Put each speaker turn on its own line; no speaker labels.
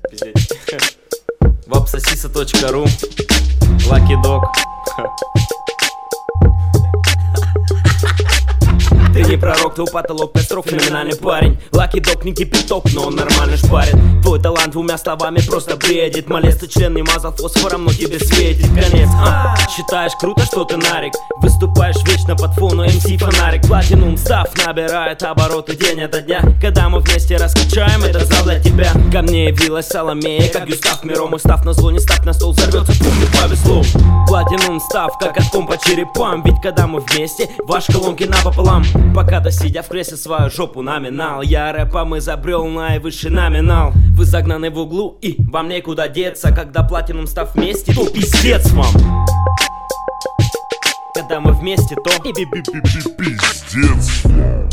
Вапсосиса.ру, Lucky Dog. Ты не пророк, ты потолок, Петров, феноменальный парень. Lucky Dog не кипяток, но он нормально шпарит. Твой талант двумя словами просто бредит. Малец, ты член не мазал фосфором, но тебе светит конец. Считаешь круто, что ты нарик? Выступаешь вечно под фону MC фонарик. Платинум став набирает обороты день ото дня. Когда мы вместе раскачаем, это зал для тебя. Ко мне явилась Соломея, как Гюстав Миром. И став на зло, не став на стол, взорвется, помню, повезло. Платинум став, как отком по черепам. Ведь когда мы вместе, ваши колонки напополам. Пока-то сидя в кресле свою жопу номинал. Я рэпом изобрел наивысший номинал. Вы загнаны в углу и вам некуда деться. Когда платинум став вместе, то пиздец вам. Когда мы вместе, то
пиздец.